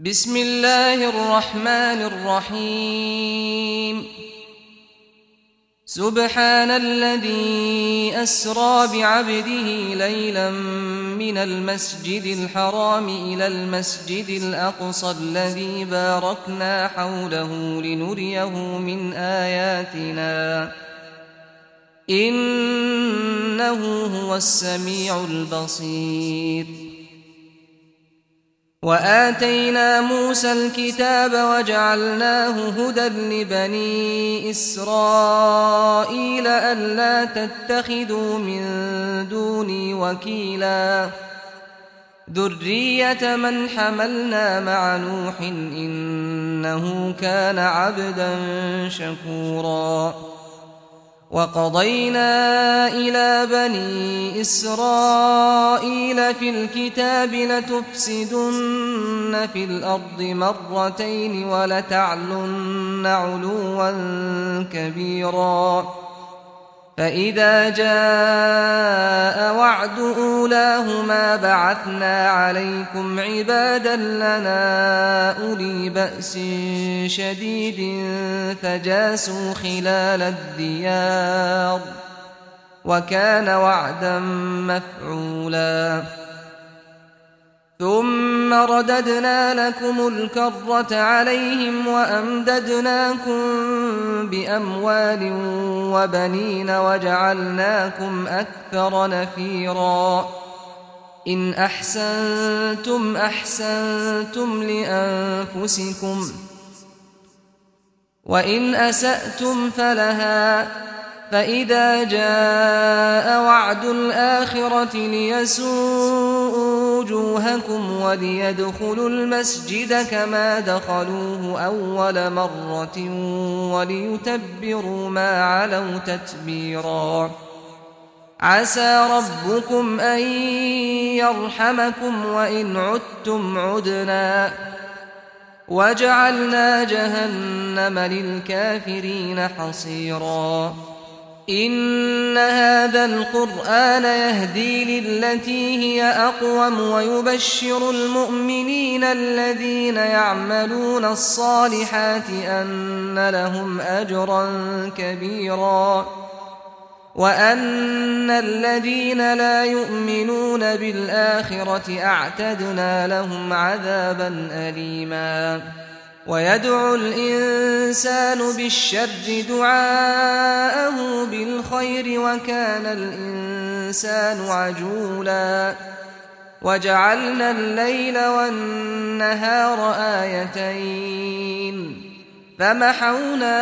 بسم الله الرحمن الرحيم سبحان الذي أسرى بعبده ليلا من المسجد الحرام إلى المسجد الأقصى الذي باركنا حوله لنريه من آياتنا إنه هو السميع البصير. وآتينا موسى الكتاب وجعلناه هدى لبني إسرائيل ألا تتخذوا من دوني وكيلا ذرية من حملنا مع نوح إنه كان عبدا شكورا. وقضينا إلى بني إسرائيل في الكتاب لتفسدن في الأرض مرتين ولتعلن علوا كبيرا. فإذا جاء وعد أولاهما بعثنا عليكم عبادا لنا أولي بأس شديد فجاسوا خلال الديار وكان وعدا مفعولا. ثم رددنا لكم الكرة عليهم وأمددناكم بأموال وبنين وجعلناكم أكثر نفيرا. إن أحسنتم أحسنتم لأنفسكم وإن أسأتم فلها. فإذا جاء وعد الآخرة ليسوءوا وجوهكم وليدخلوا المسجد كما دخلوه أول مرة وليتبروا ما علوا تتبيرا. عسى ربكم أن يرحمكم وإن عدتم عدنا وجعلنا جهنم للكافرين حصيرا. إن هذا القرآن يهدي للتي هي أقوم ويبشر المؤمنين الذين يعملون الصالحات أن لهم أجرا كبيرا وأن الذين لا يؤمنون بالآخرة أعتدنا لهم عذابا أليما. ويدعو الإنسان بالشر دعاءه بالخير وكان الإنسان عجولا. وجعلنا الليل والنهار آيتين فمحونا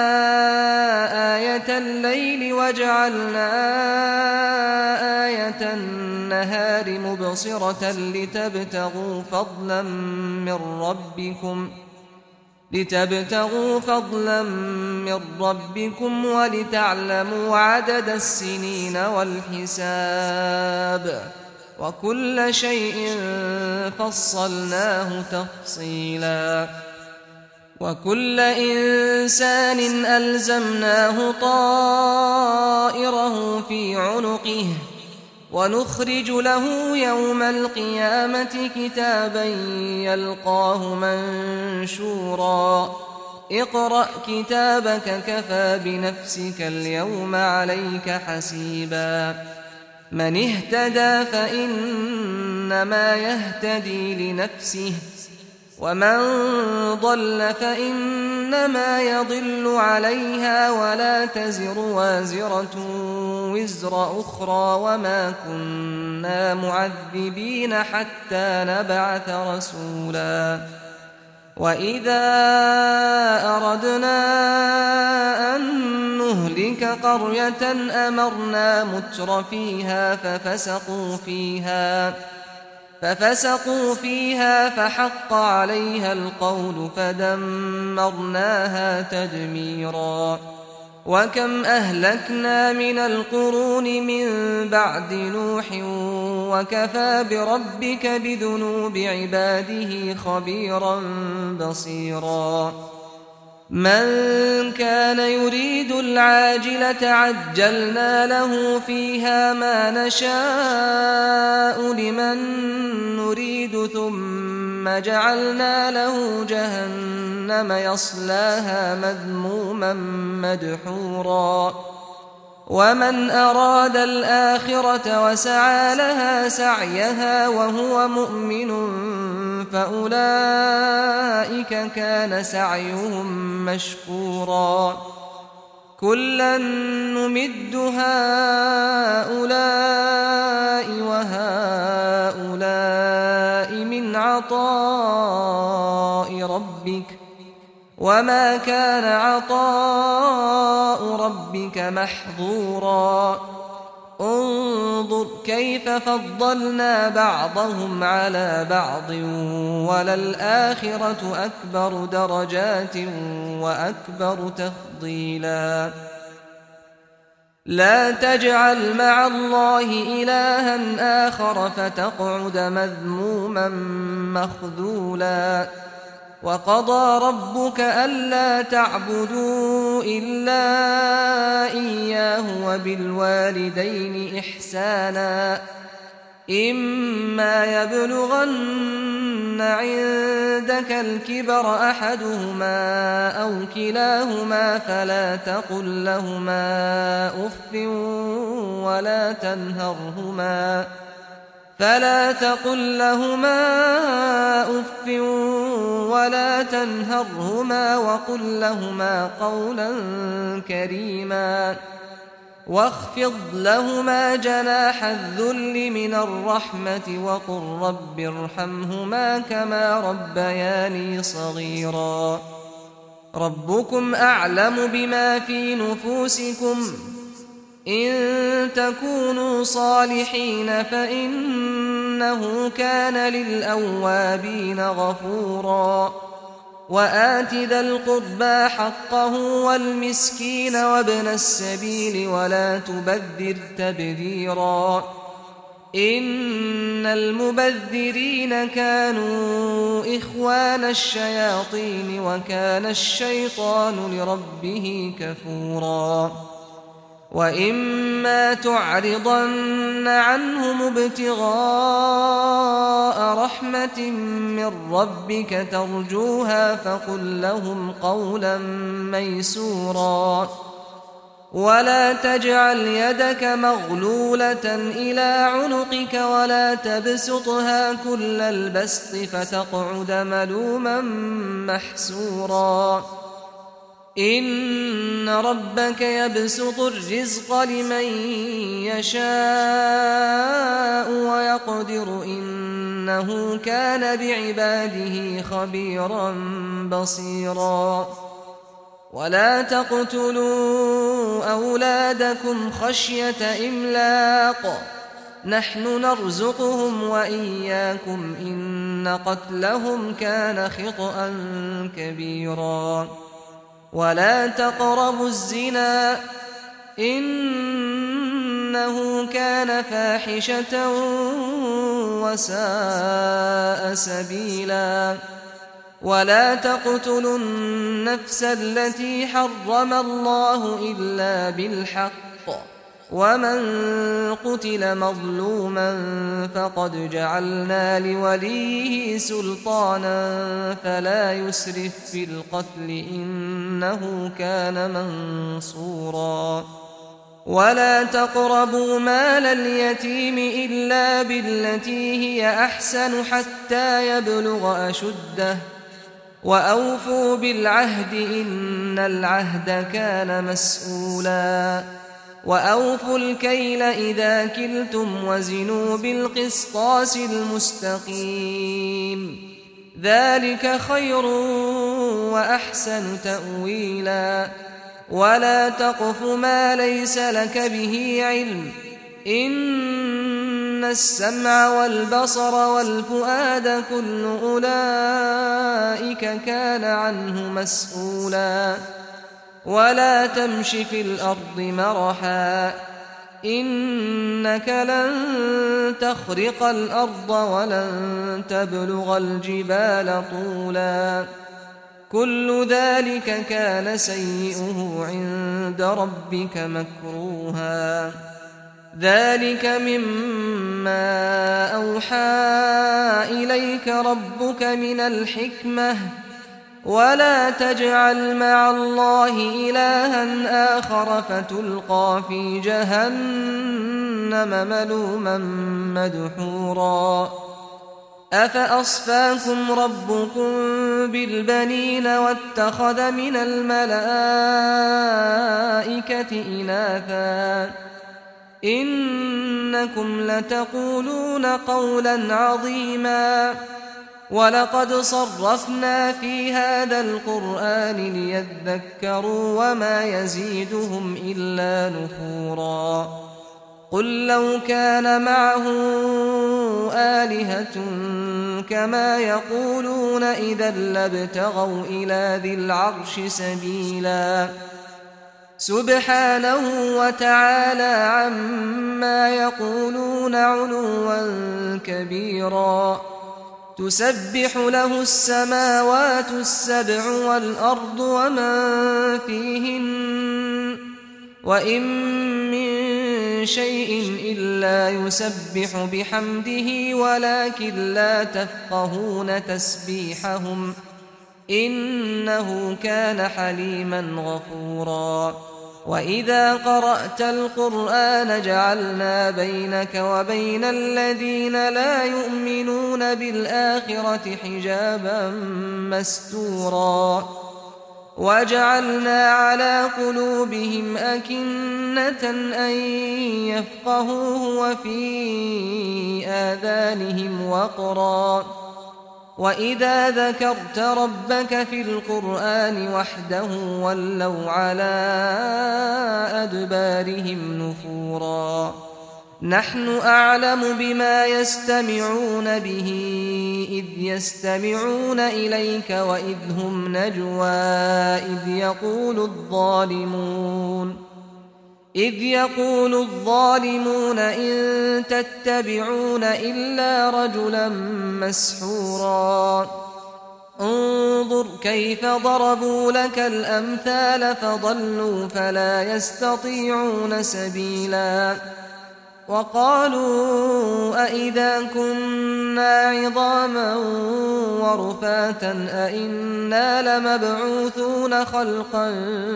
آية الليل وجعلنا آية النهار مبصرة لتبتغوا فضلا من ربكم ولتعلموا عدد السنين والحساب وكل شيء فصلناه تفصيلا. وكل إنسان ألزمناه طائره في عنقه ونخرج له يوم القيامة كتابا يلقاه منشورا. اقرأ كتابك كفى بنفسك اليوم عليك حسيبا. من اهتدى فإنما يهتدي لنفسه ومن ضل فإنما يضل عليها ولا تزر وازرة وزر أخرى وما كنا معذبين حتى نبعث رسولا. وإذا أردنا أن نهلك قرية أمرنا متر فيها ففسقوا فيها فحق عليها القول فدمرناها تدميرا. وكم أهلكنا من القرون من بعد نوح وكفى بربك بذنوب عباده خبيرا بصيرا. من كان يريد العاجلة عجلنا له فيها ما نشاء لمن نريد ثم ثم جعلنا له جهنم يصلاها مذموما مدحورا ومن أراد الآخرة وسعى لها سعيها وهو مؤمن فأولئك كان سعيهم مشكورا كلا نمد هؤلاء وهؤلاء من عطاء ربك وما كان عطاء ربك محظورا انظر كيف فضلنا بعضهم على بعض وللآخرة أكبر درجات وأكبر تفضيلا لا تجعل مع الله إلها آخر فتقعد مذموما مخذولا وقضى ربك ألا تعبدوا إلا إياه وبالوالدين إحسانا إما يبلغن عندك الكبر أحدهما أو كلاهما فلا تقل لهما أف ولا تنهرهما وقل لهما قولا كريما واخفض لهما جناح الذل من الرحمة وقل رب ارحمهما كما ربياني صغيرا ربكم أعلم بما في نفوسكم إن تكونوا صالحين فإنه كان للأوابين غفورا وآت ذا القربى حقه والمسكين وابن السبيل ولا تبذر تبذيرا إن المبذرين كانوا إخوان الشياطين وكان الشيطان لربه كفورا وإما تعرضن عنهم ابتغاء رحمة من ربك ترجوها فقل لهم قولا ميسورا ولا تجعل يدك مغلولة إلى عنقك ولا تبسطها كل البسط فتقعد ملوما محسورا إن ربك يبسط الرزق لمن يشاء ويقدر إنه كان بعباده خبيرا بصيرا ولا تقتلوا أولادكم خشية إملاق نحن نرزقهم وإياكم إن قتلهم كان خطأ كبيرا ولا تقربوا الزنا إنه كان فاحشة وساء سبيلا ولا تقتلوا النفس التي حرم الله إلا بالحق ومن قتل مظلوما فقد جعلنا لوليه سلطانا فلا يسرف في القتل إنه كان منصورا ولا تقربوا مال اليتيم إلا بالتي هي أحسن حتى يبلغ أشده وأوفوا بالعهد إن العهد كان مسؤولا وأوفوا الكيل إذا كلتم وزنوا بالقسطاس المستقيم ذلك خير وأحسن تأويلا ولا تقف ما ليس لك به علم إن السمع والبصر والفؤاد كل أولئك كان عنه مسؤولا ولا تمش في الأرض مرحا إنك لن تخرق الأرض ولن تبلغ الجبال طولا كل ذلك كان سيئه عند ربك مكروها ذلك مما أوحى إليك ربك من الحكمة ولا تجعل مع الله إلها آخر فتلقى في جهنم ملوما مدحورا أفأصفاكم ربكم بالبنين واتخذ من الملائكة إناثا إنكم لتقولون قولا عظيما ولقد صرفنا في هذا القرآن ليذكروا وما يزيدهم إلا نفورا قل لو كان معه آلهة كما يقولون إذا لابتغوا إلى ذي العرش سبيلا سبحانه وتعالى عما يقولون علوا كبيرا تسبح له السماوات السبع والأرض ومن فيهن وإن من شيء إلا يسبح بحمده ولكن لا تفقهون تسبيحهم إنه كان حليما غفورا وإذا قرأت القرآن جعلنا بينك وبين الذين لا يؤمنون بالآخرة حجابا مستورا وجعلنا على قلوبهم أكنة أن يفقهوه وفي آذانهم وقرا وإذا ذكرت ربك في القرآن وحده ولوا على أدبارهم نفورا نحن أعلم بما يستمعون به إذ يستمعون إليك وإذ هم نجوى إذ يقول الظالمون إن تتبعون إلا رجلا مسحورا انظر كيف ضربوا لك الأمثال فضلوا فلا يستطيعون سبيلا وقالوا أئذا كنا عظاما ورفاتا أئنا لمبعوثون خلقا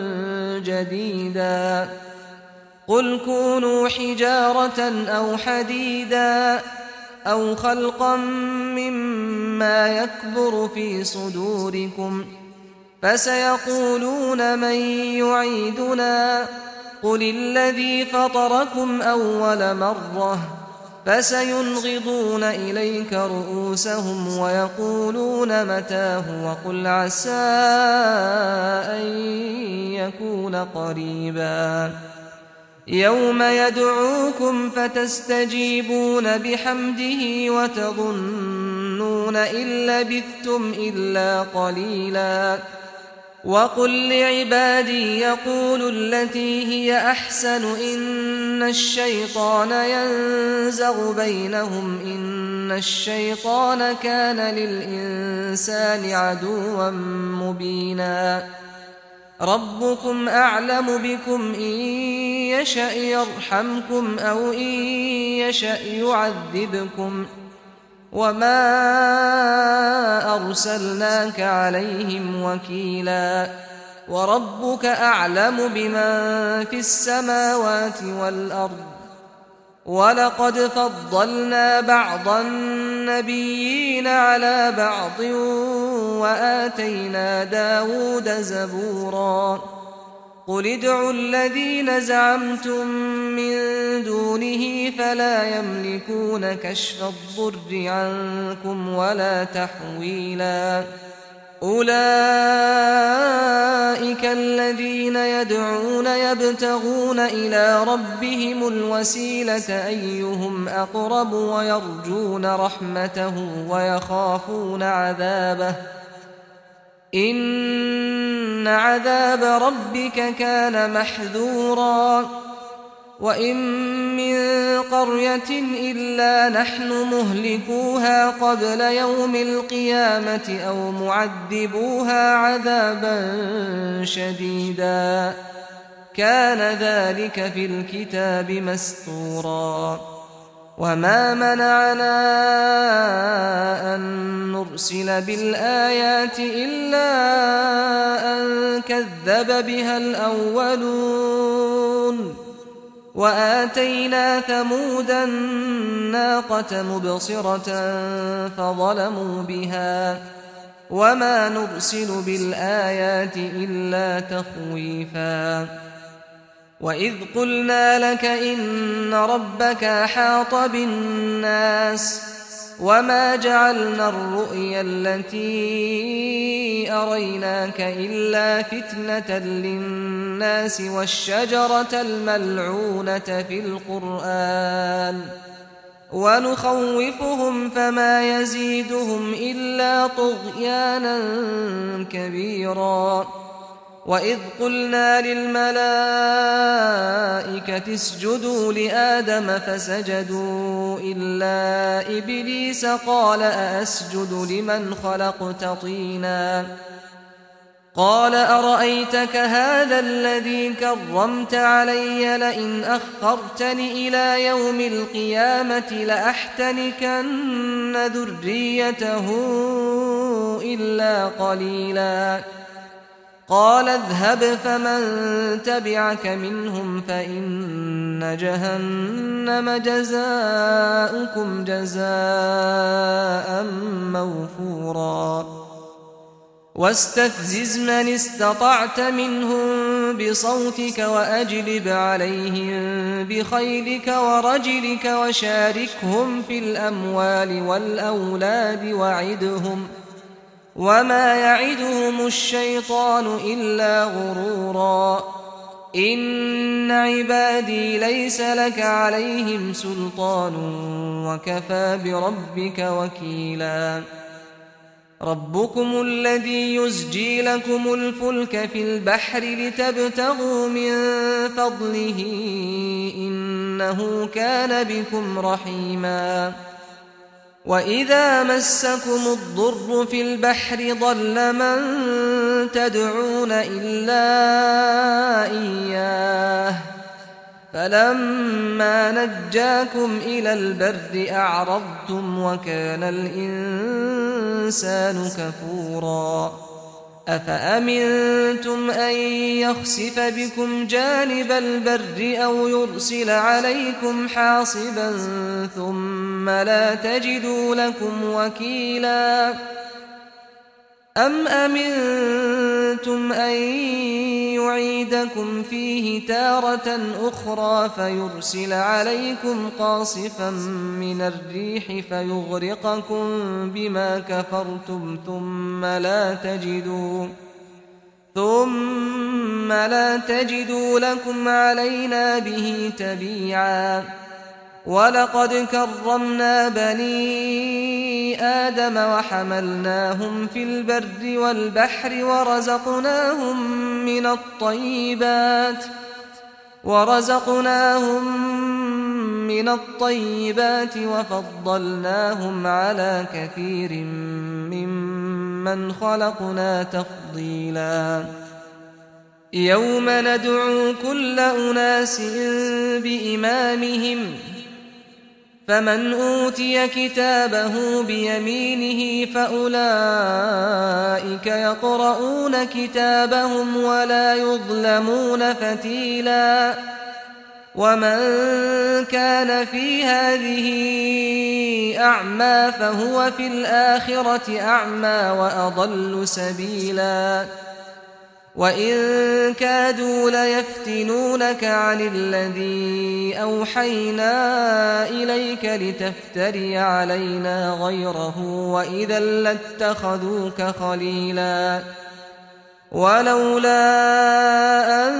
جديدا قل كونوا حجارة أو حديدا أو خلقا مما يكبر في صدوركم فسيقولون من يعيدنا قل الذي فطركم أول مرة فسينغضون إليك رؤوسهم ويقولون متاه وقل عسى أن يكون قريبا يوم يدعوكم فتستجيبون بحمده وتظنون إن لبثتم إلا قليلا وقل لعبادي يقولوا التي هي أحسن إن الشيطان ينزغ بينهم إن الشيطان كان للإنسان عدوا مبينا ربكم أعلم بكم إن يشأ يرحمكم أو إن يشأ يعذبكم وما أرسلناك عليهم وكيلا وربك أعلم بمن في السماوات والأرض ولقد فضلنا بعض النبيين على بعض وآتينا داود زبورا قل ادعوا الذين زعمتم من دونه فلا يملكون كشف الضر عنكم ولا تحويلا أولئك الذين يدعون يبتغون إلى ربهم الوسيلة أيهم أقرب ويرجون رحمته ويخافون عذابه إن عذاب ربك كان محذورا وإن من قرية إلا نحن مهلكوها قبل يوم القيامة أو معذبوها عذابا شديدا كان ذلك في الكتاب مسطورا وما منعنا أن نرسل بالآيات إلا أن كذب بها الأولون وآتينا ثمود الناقة مبصرة فظلموا بها وما نرسل بالآيات إلا تخويفا وإذ قلنا لك إن ربك أحاط بالناس وما جعلنا الرؤيا التي أريناك إلا فتنة للناس والشجرة الملعونة في القرآن ونخوفهم فما يزيدهم إلا طغيانا كبيرا وإذ قلنا للملائكة اسجدوا لآدم فسجدوا إلا إبليس قال أأسجد لمن خلقت طينا قال أرأيتك هذا الذي كرمت علي لئن أخرتني إلى يوم القيامة لأحتنكن ذريته إلا قليلا قال اذهب فمن تبعك منهم فإن جهنم جزاؤكم جزاء موفورا واستفزز من استطعت منهم بصوتك وأجلب عليهم بخيلك ورجلك وشاركهم في الأموال والأولاد وعدهم وما يعدهم الشيطان إلا غرورا إن عبادي ليس لك عليهم سلطان وكفى بربك وكيلا ربكم الذي يزجي لكم الفلك في البحر لتبتغوا من فضله إنه كان بكم رحيما وإذا مسكم الضر في البحر ضل من تدعون إلا إياه فلما نجاكم إلى البر أعرضتم وكان الإنسان كفورا أفأمنتم أن يخسف بكم جانب البر أو يرسل عليكم حاصبا ثم لا تجدوا لكم وكيلا أم أمنتم أن يعيدكم فيه تارة أخرى فيرسل عليكم قاصفا من الريح فيغرقكم بما كفرتم ثم لا تجدوا لكم علينا به تبيعا ولقد كرمنا بني آدم وحملناهم في البر والبحر ورزقناهم من الطيبات وفضلناهم على كثير ممن خلقنا تفضيلا يوم ندعو كل أناس بإمامهم فمن أوتي كتابه بيمينه فأولئك يقرؤون كتابهم ولا يظلمون فتيلا ومن كان في هذه أعمى فهو في الآخرة أعمى وأضل سبيلا وإن كادوا ليفتنونك عن الذي أوحينا إليك لتفتري علينا غيره وإذا لاتخذوك خليلا ولولا أن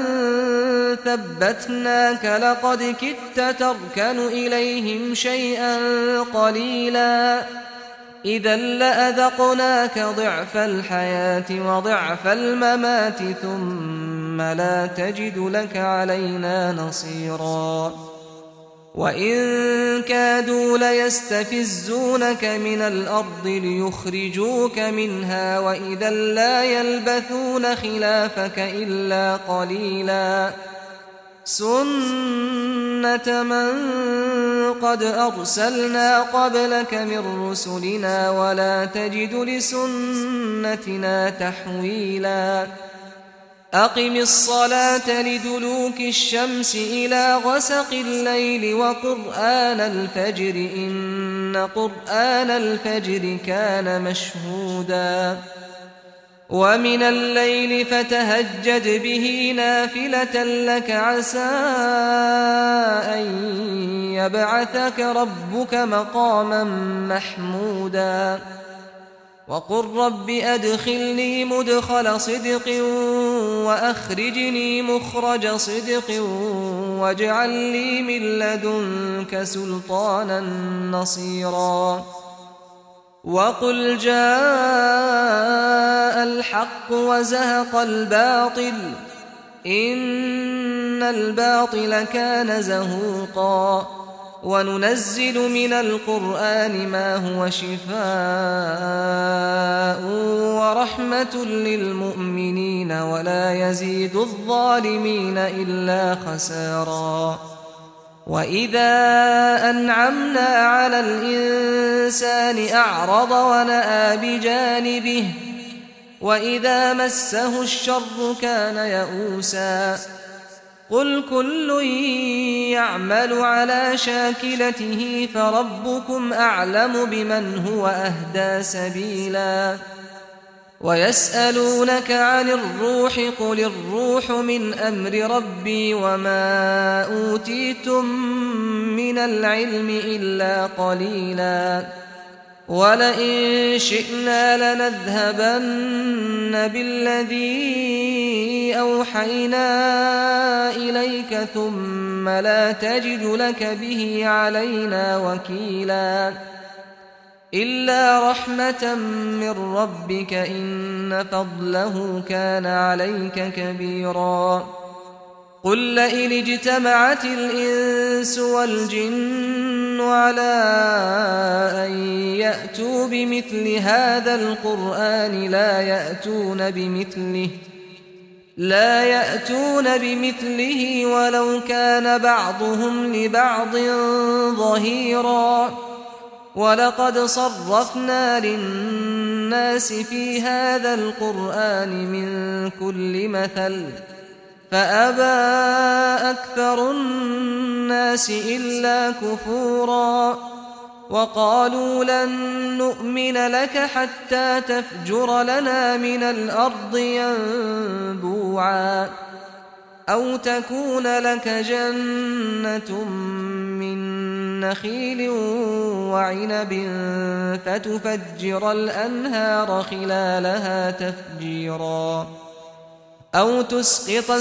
ثبتناك لقد كدت تركن إليهم شيئا قليلا إذا لأذقناك ضعف الحياة وضعف الممات ثم لا تجد لك علينا نصيرا وإن كادوا ليستفزونك من الأرض ليخرجوك منها وإذا لا يلبثون خلافك إلا قليلا سنة من قد أرسلنا قبلك من رسلنا ولا تجد لسنتنا تحويلا أقم الصلاة لدلوك الشمس إلى غسق الليل وقرآن الفجر إن قرآن الفجر كان مشهودا ومن الليل فتهجد به نافلة لك عسى أن يبعثك ربك مقاما محمودا وقل رب أدخلني مدخل صدق وأخرجني مخرج صدق واجعل لي من لدنك سلطانا نصيرا وقل جاء الحق وزهق الباطل إن الباطل كان زهوقا وننزل من القرآن ما هو شفاء ورحمة للمؤمنين ولا يزيد الظالمين إلا خسارا وإذا أنعمنا على الإنسان أعرض ونأى بجانبه وإذا مسه الشر كان يئوسا قل كل يعمل على شاكلته فربكم أعلم بمن هو أهدى سبيلا ويسألونك عن الروح قل الروح من أمر ربي وما أوتيتم من العلم إلا قليلا ولئن شئنا لنذهبن بالذي أوحينا إليك ثم لا تجد لك به علينا وكيلا إلا رحمة من ربك إن فضله كان عليك كبيرا قل لئن اجتمعت الإنس والجن على أن يأتوا بمثل هذا القرآن لا يأتون بمثله ولو كان بعضهم لبعض ظهيرا ولقد صرفنا للناس في هذا القرآن من كل مثل فأبى أكثر الناس إلا كفورا وقالوا لن نؤمن لك حتى تفجر لنا من الأرض ينبوعا أو تكون لك جنة من نخيل وعنب فتفجر الأنهار خلالها تفجيرا أو تسقط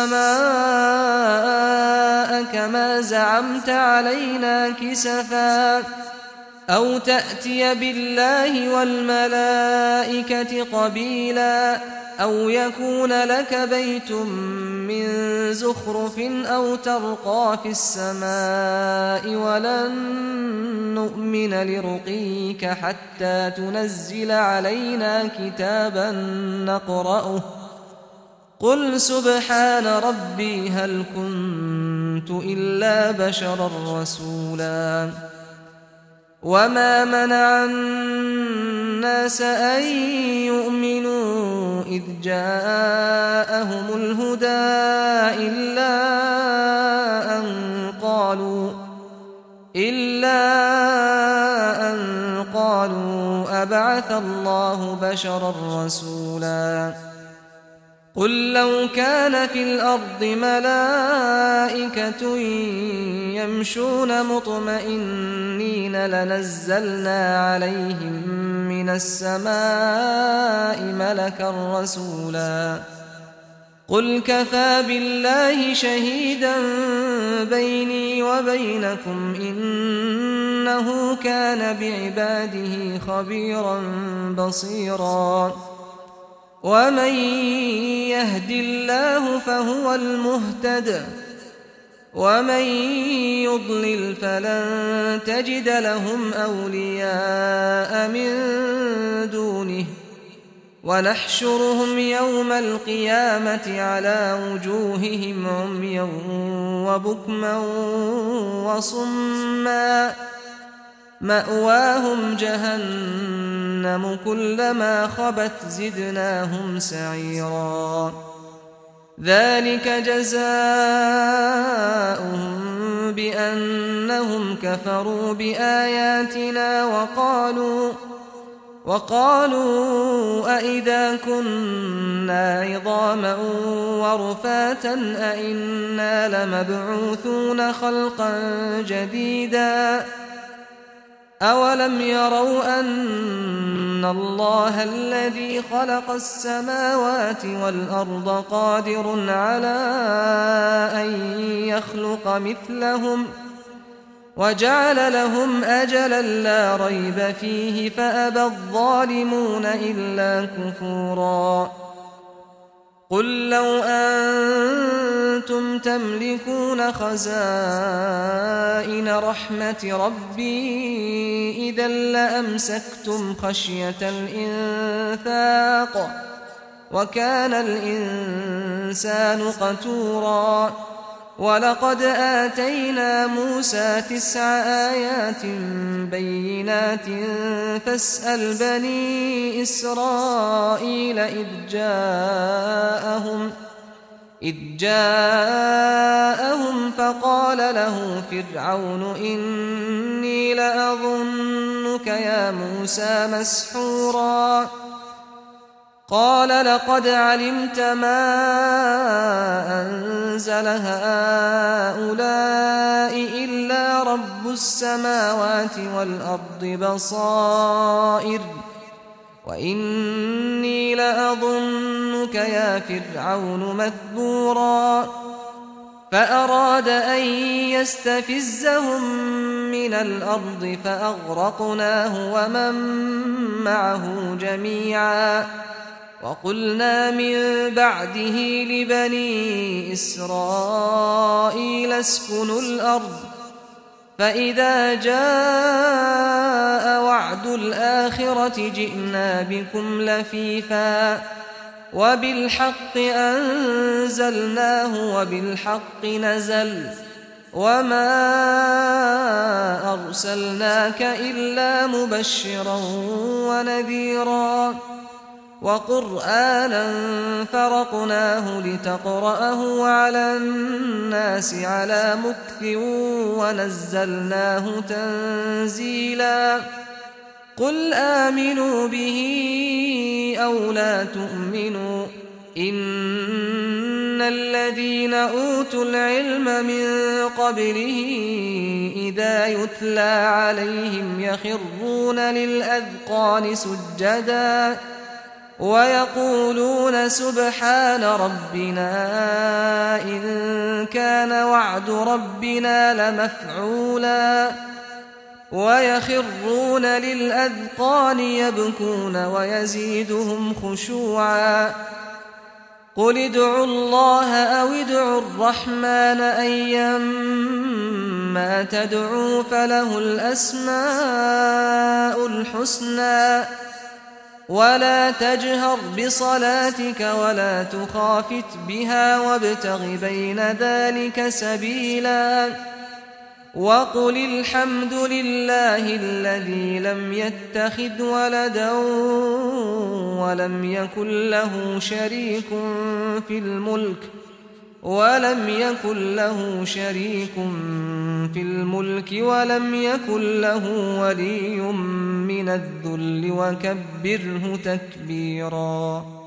السماء كما زعمت علينا كسفا أو تأتي بالله والملائكة قبيلا أو يكون لك بيت من زخرف أو ترقى في السماء ولن نؤمن لرقيك حتى تنزل علينا كتابا نقرأه قل سبحان ربي هل كنت إلا بشرا رسولا وما منع الناس أن يؤمنوا إذ جاءهم الهدى إلا أن قالوا أبعث الله بشرا رسولا قل لو كان في الأرض ملائكة يمشون مطمئنين لنزلنا عليهم من السماء ملكا رسولا قل كفى بالله شهيدا بيني وبينكم إنه كان بعباده خبيرا بصيرا ومن يهد الله فهو المهتد ومن يضلل فلن تجد لهم أولياء من دونه ونحشرهم يوم القيامة على وجوههم عميا وبكما وصما مأواهم جهنم كلما خبت زدناهم سعيرا ذلك جزاؤهم بأنهم كفروا بآياتنا وقالوا أئذا كنا عظاما ورفاتا أئنا لمبعوثون خلقا جديدا أولم يروا أن الله الذي خلق السماوات والأرض قادر على أن يخلق مثلهم وجعل لهم أجلا لا ريب فيه فأبى الظالمون إلا كفورا قل لو أنتم تملكون خزائن رحمة ربي إذا لأمسكتم خشية الإنفاق وكان الإنسان قتورا ولقد آتينا موسى 9 آيات بينات فاسأل بني إسرائيل إذ جاءهم فقال له فرعون إني لأظنك يا موسى مسحورا قال لقد علمت ما أنزل هؤلاء إلا رب السماوات والأرض بصائر وإني لأظنك يا فرعون مثبورا فأراد أن يستفزهم من الأرض فأغرقناه ومن معه جميعا وقلنا من بعده لبني إسرائيل اسكنوا الأرض فإذا جاء وعد الآخرة جئنا بكم لفيفا وبالحق أنزلناه وبالحق نزل وما أرسلناك إلا مبشرا ونذيرا وقرآنا فرقناه لتقرأه على الناس على مكث ونزلناه تنزيلا قل آمنوا به أو لا تؤمنوا إن الذين أوتوا العلم من قبله إذا يتلى عليهم يخرون للأذقان سجدا ويقولون سبحان ربنا إن كان وعد ربنا لمفعولا ويخرون للأذقان يبكون ويزيدهم خشوعا قل ادعوا الله أو ادعوا الرحمن أيما تدعوا فله الأسماء الحسنى ولا تجهر بصلاتك ولا تخافت بها وابتغ بين ذلك سبيلا وقل الحمد لله الذي لم يتخذ ولدا ولم يكن له شريك في الملك ولم يكن له ولي من الذل وكبره تكبيرا